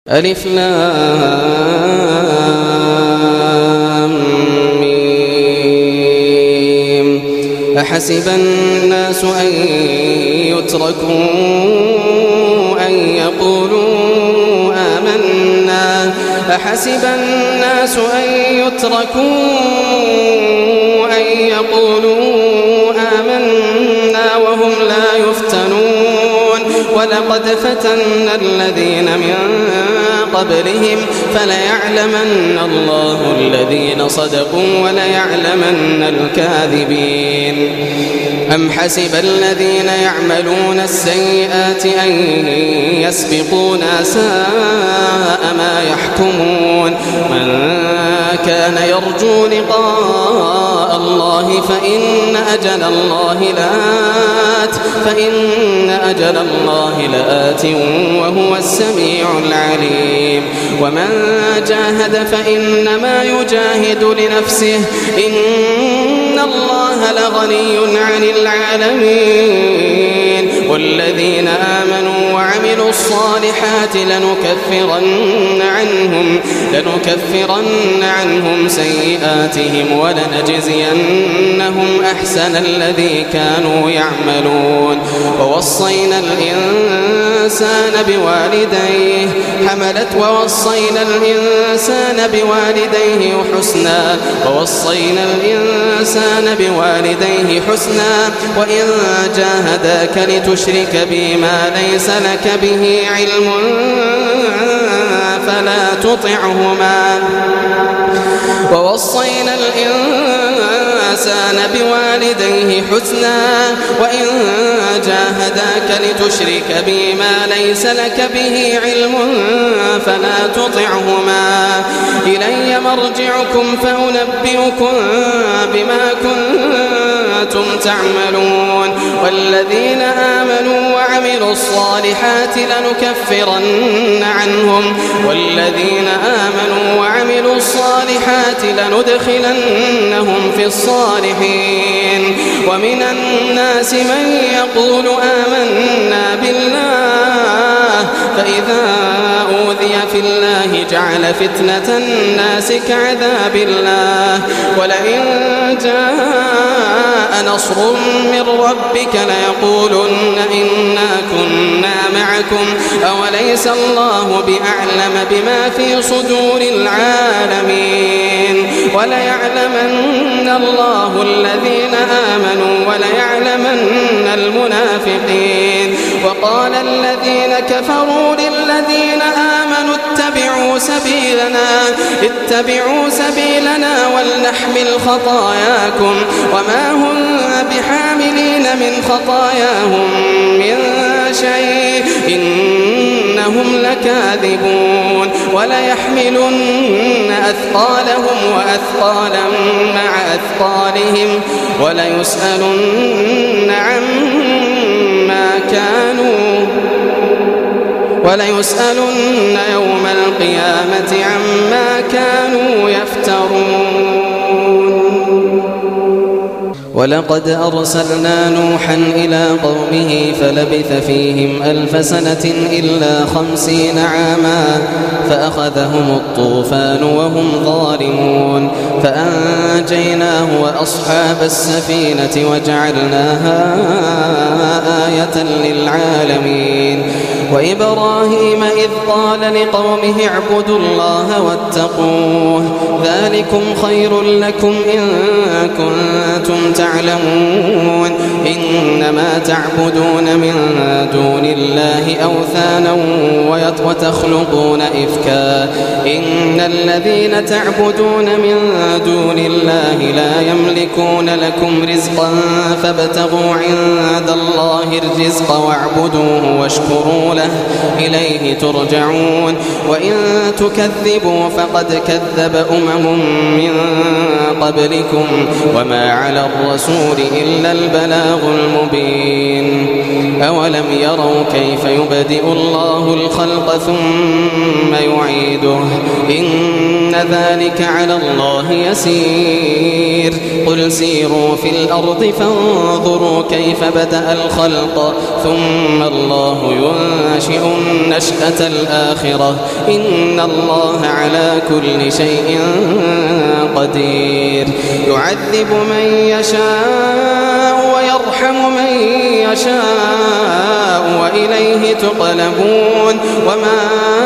ألف لام ميم. أحسب الناس أن يتركوا أن يقولوا آمنا أحسب الناس أن يتركوا أن يقولوا آمنا وهم لا يفتنون ولقد فتنا الذين من قبلهم فليعلمن الله الذين صدقوا وليعلمن الكاذبين. أم حسب الذين يعملون السيئات أن يسبقونا ساء ما يحكمون. من كان يرجو لقاء الله فإن أجل الله لآت وهو السميع العليم. ومن جاهد فإنما يجاهد لنفسه إن الله لغني عن العالمين. والذين آمنوا وعملوا الصالحات لنكفرن عنهم سيئاتهم ولنجزينهم أحسن الذي كانوا يعملون. ووصينا الإنسان بوالديه حسنا وإن جاهداك لتشرك بي ما ليس لك به علم فلا تطعهما. ووصينا الإنسان بوالديه حسنا وإن جاهداك لتشرك بي ما ليس لك به علم فلا تطعهما. إلي مرجعكم فأنبئكم بما كنتم تعملون. والذين آمنوا وعملوا الصالحات لندخلنهم في الصالحين. ومن الناس من يقول آمنا بالله فإذا أوذي في الله جعل فتنة الناس كعذاب الله. ولئن جاء نصر من ربك ليقولن إنا كنا معكم أوليس الله بأعلم بما في صدور العالمين. وليعلمن الله الذين آمنوا وليعلمن المنافقين. وقال الذين كفروا للذين آمنوا اتبعوا سبيلنا ولنحمل خطاياكم وما هم بحاملين من خطاياهم من شيء إنهم لكاذبون. وليحملن أثقالهم وأثقالا مع أثقالهم وليسألن يوم القيامة عما كانوا يفترون. ولقد أرسلنا نوحا إلى قومه فلبث فيهم 1000 سنة إلا 50 عاما فأخذهم الطوفان وهم ظالمون فأنجيناه وأصحاب السفينة وجعلناها آية للعالمين. وإبراهيم إذ قال لقومه اعبدوا الله واتقوه ذلكم خير لكم إن كنتم تعلمون. إنما تعبدون من دون الله أوثانا وتخلقون إفكا إن الذين تعبدون من دون الله لا يملكون لكم رزقا فابتغوا عند الله الرزق واعبدوه واشكروا له إليه ترجعون. وإن تكذبوا فقد كذب أمم من قبلكم وما على الرسول إلا البلاغ المبين. أولم يروا كيف يبدئ الله الخلق ثم يعيده إن إن ذلك على الله يسير قل سيروا في الأرض فانظروا كيف بدأ الخلق ثم الله ينشئ النشأة الآخرة إن الله على كل شيء قدير يعذب من يشاء ويرحم من يشاء وإليه تقلبون وما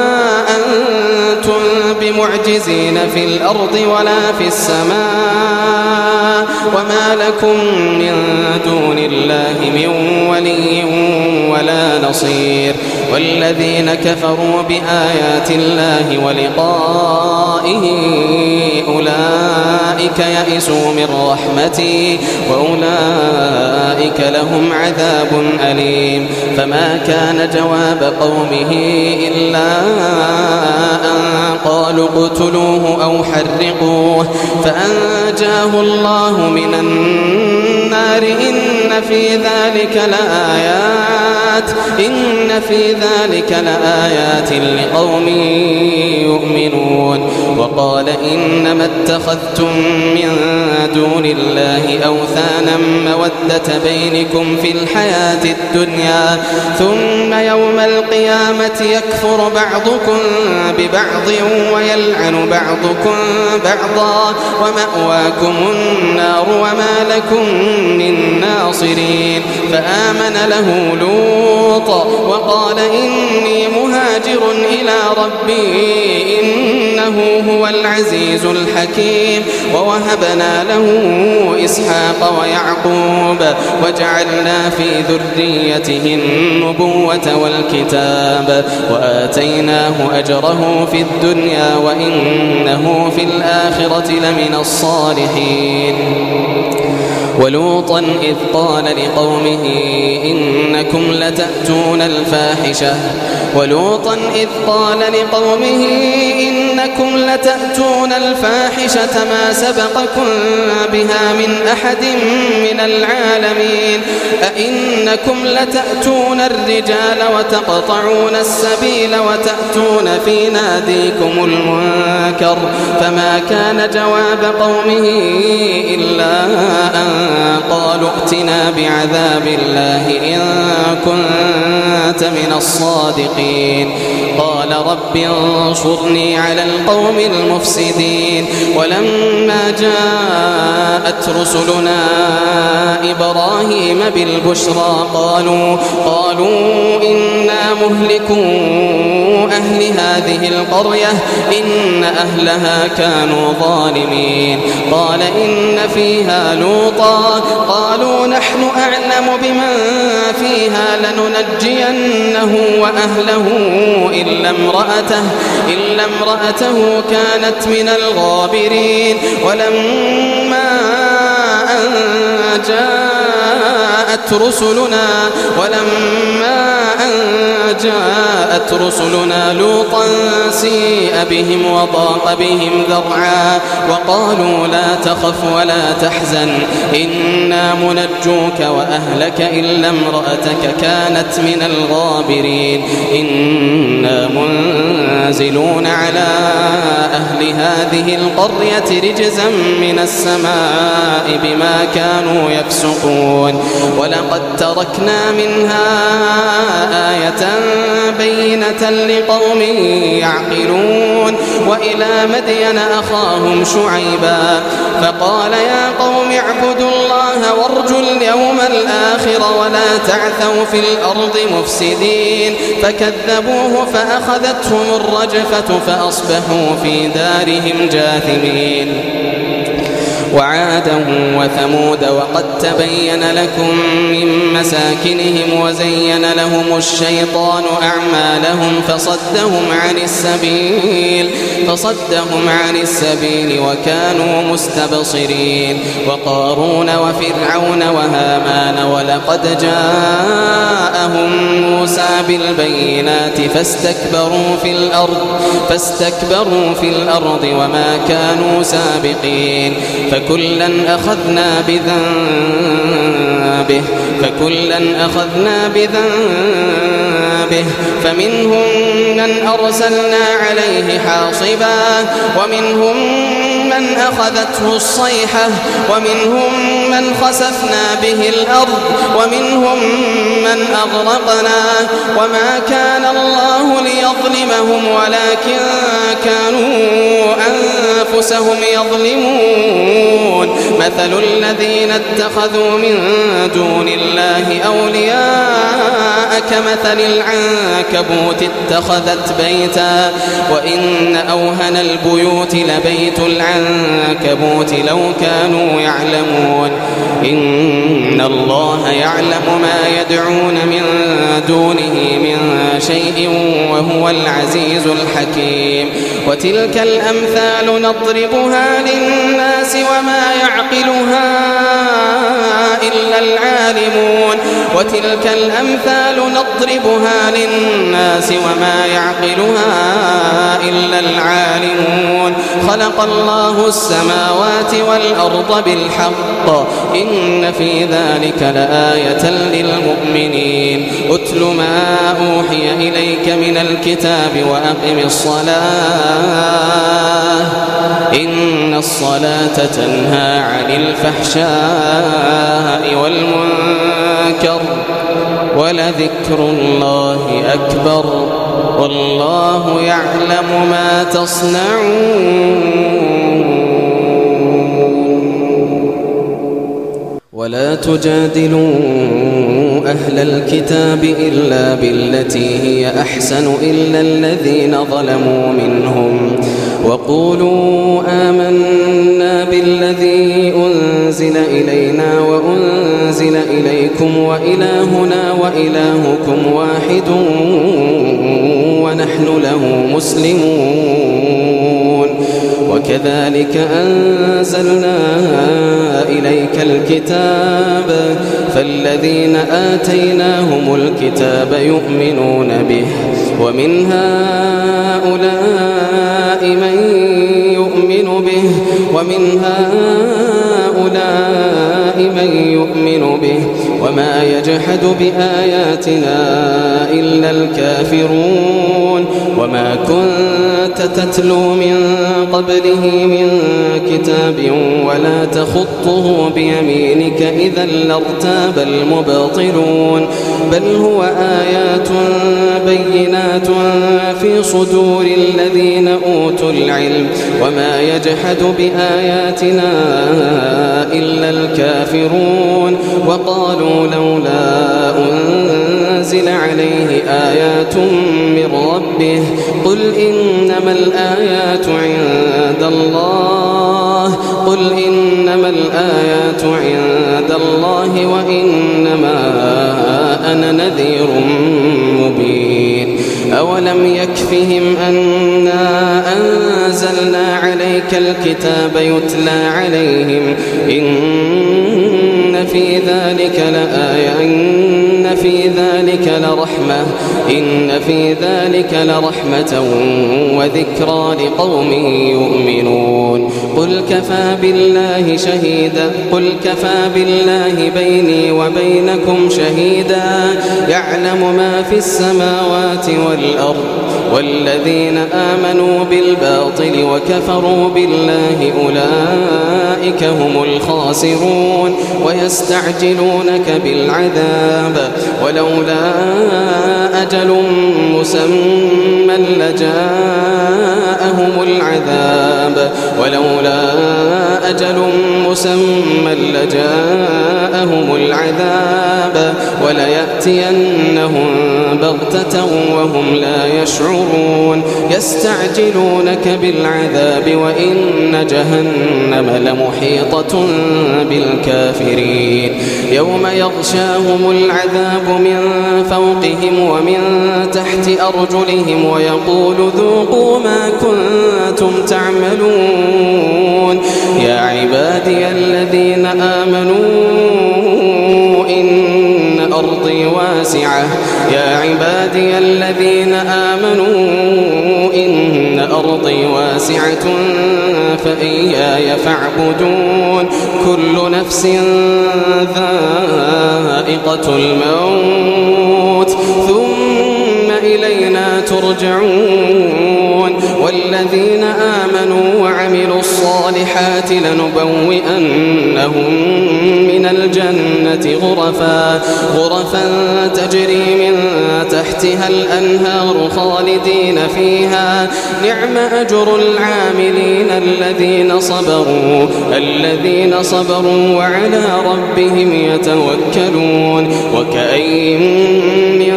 أنتم بمعجزين في الأرض ولا في السماء وما لكم من دون الله من ولي ولا نصير والذين كفروا بآيات الله ولقائه أولئك يئسوا من رحمتي وأولئك لهم عذاب أليم فما كان جواب قومه إلا أن قالوا اقتلوه أو حرقوه فأنجاه الله من النار إن في ذلك لآيات لقوم يؤمنون وقال إنما اتخذتم من دون الله أوثانا مودة بينكم في الحياة الدنيا ثم يوم القيامة يكفر بعضكم ببعض ويلعن بعضكم بعضا ومأواكم النار وما لكم من ناصرين فآمن له لوط وقال إني مهاجر إلى ربي إنه هو العزيز الحكيم ووهبنا له إسحاق ويعقوب وجعلنا في ذريته النبوة والكتاب وآتيناه أجره في الدنيا وإنه في الآخرة لمن الصالحين ولوطا إذ قال لقومه إنكم لتأتون الفاحشة ما سبقكم بها من أحد من العالمين أئنكم لتأتون الرجال وتقطعون السبيل وتأتون في ناديكم المنكر فما كان جواب قومه إلا أن قالوا ائتنا بعذاب الله إن كنت من الصادقين قال رب انصرني على القوم المفسدين ولما جاءت رسلنا إبراهيم بالبشرى قالوا إنا مهلكو أهل هذه القرية إن أهلها كانوا ظالمين قال إن فيها لوطا قالوا نحن أعلم بمن فيها لننجينه وأهله إلا امرأته كانت من الغابرين ولما أن جاءت رسلنا لوطا سيء بهم وضاق بهم ذرعا وقالوا لا تخف ولا تحزن إنا منجوك وأهلك إلا امرأتك كانت من الغابرين إنا منزلون على أهل هذه القرية رجزا من السماء بما كانوا يفسقون ولقد تركنا منها آية بينة لقوم يعقلون وإلى مدين أخاهم شعيبا فقال يا قوم اعبدوا الله وارجوا اليوم الآخر ولا تعثوا في الأرض مفسدين فكذبوه فأخذتهم الرجفة فأصبحوا في دارهم جاثمين وعادا وثمود وقد تبين لكم من مساكنهم وزين لهم الشيطان أعمالهم فصدهم عن السبيل وكانوا مستبصرين وقارون وفرعون وهامان ولقد جاءهم موسى بالبينات فاستكبروا في الأرض وما كانوا سابقين فكلا أخذنا بذنبه فمنهم من أرسلنا عليه حاصبا ومنهم من أخذته الصيحة ومنهم من خسفنا به الأرض ومنهم من أغرقنا وما كان الله ليظلمهم ولكن كانوا أنفسهم يظلمون مثل الذين اتخذوا من دون الله أولياء كمثل العنكبوت اتخذت بيتا وإن أوهن البيوت لبيت العنكبوت لو كانوا يعلمون إن الله يعلم ما يدعون من دونه من شيء وهو العزيز الحكيم وتلك الأمثال نضربها للناس وما يعقلها إلا العالمون خلق الله السماوات والأرض بالحق إن في ذلك لآية للمؤمنين أتل ما أوحي إليك من الكتاب وأقم الصلاة إن الصلاة تنهى عن الفحشاء والمنكر ولذكر الله أكبر والله يعلم ما تصنعون ولا تجادلوا أهل الكتاب إلا بالتي هي أحسن إلا الذين ظلموا منهم وقولوا آمنا بالذي أنزل إلينا وأنزل إليكم وإلهنا وإلهكم واحد ونحن له مسلمون وكذلك أنزلنا إليك الكتاب فالذين آتيناهم الكتاب يؤمنون به ومن هؤلاء من يؤمن به وما يجحد بآياتنا إلا الكافرون وما كنت تتلو من قبله من كتاب ولا تخطه بيمينك إذا لارتاب المبطلون بل هو آيات بينات في صدور الذين أوتوا العلم وما يجحد بآياتنا إلا الكافرون وقالوا لولا أنزل عليه آيات من ربه قل إنما الآيات عند الله وإنما أنا نذير مبين أولم يكفهم أنا أنزلنا عليك الكتاب يتلى عليهم إن في ذلك لرحمة وذكرى لقوم يؤمنون قل كفى بالله بيني وبينكم شهيدا يعلم ما في السماوات والأرض والذين آمنوا بالباطل وكفروا بالله أولئك هم الخاسرون ويستعجلونك بالعذاب ولولا أجل مسمى لجاءهم العذاب وليأتينهم بغتة وهم لا يشعرون يستعجلونك بالعذاب وإن جهنم لمحيطة بالكافرين يوم يغشاهم العذاب من فوقهم ومن تحت أرجلهم ويقول ذوقوا ما كنتم تعملون يا عبادي الذين آمنوا إن أرضي واسعة الأرض واسعة فإياي فاعبدون كل نفس ذائقة الموت ثم إلينا ترجعون والذين آمنوا وعملوا الصالحات لنبوئنهم من الجنة غرفا تجري من تحتها الأنهار خالدين فيها نعم أجر العاملين الذين صبروا وعلى ربهم يتوكلون وكأين من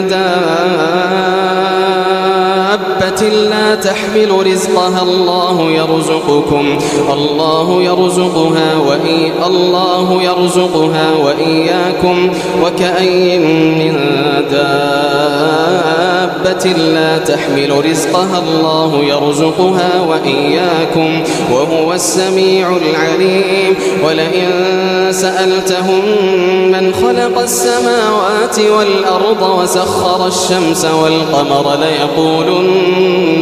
دابة لا تحمل رزقها الله يرزقها وإياكم وكأين من دابة لا تحمل رزقها الله يرزقها وإياكم وهو السميع العليم ولئن سألتهم من خلق السماوات والأرض وسخر الشمس والقمر ليقولن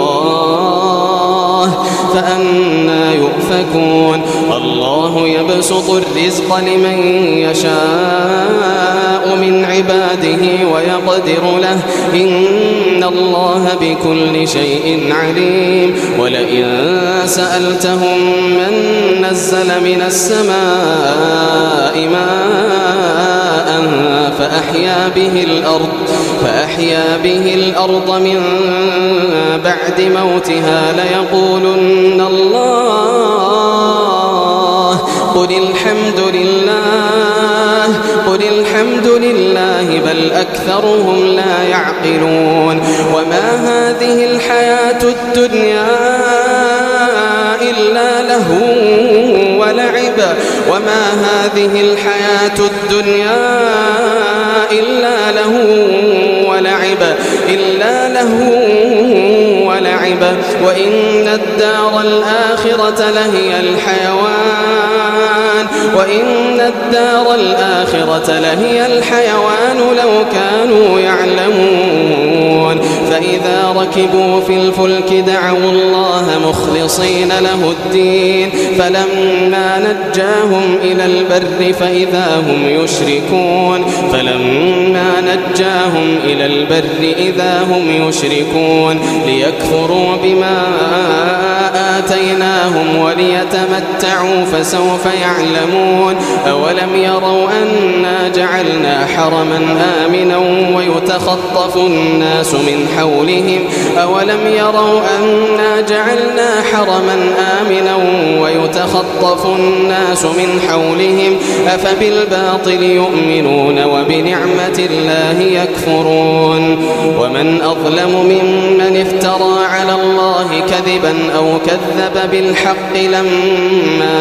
الله فأنى يؤفكون الله يبسط الرزق لمن يشاء من عباده ويقدر له إن الله بكل شيء عليم ولئن سألتهم من نزل من السماء ماء فأحيا به الأرض من بعد موتها ليقولن الله قل الحمد لله بل أكثرهم لا يعقلون وما هذه الحياة الدنيا إلا لهو ولعب وإن الدار الآخرة لهي الحيوان لو كانوا يعلمون فإذا ركبوا في الفلك دعوا الله مخلصين له الدين فلما نجاهم إلى البر إذا هم يشركون ليكفروا بما آتيناهم وليتمتعوا فسوف يعلمون أولم يروا أنا جعلنا حرما آمنا ويتخطف الناس من حولهم أفبالباطل يؤمنون وبنعمة الله يكفرون ومن أظلم ممن افترى على الله كذبا أو كذب بالحق لما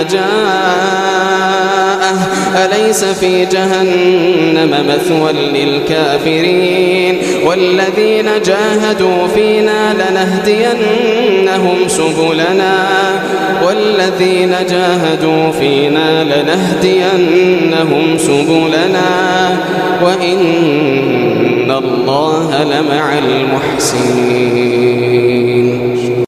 جاءه أليس في جهنم مثوى للكافرين والذين جاهدوا فينا لنهدينهم سبلنا وإن الله لمع المحسنين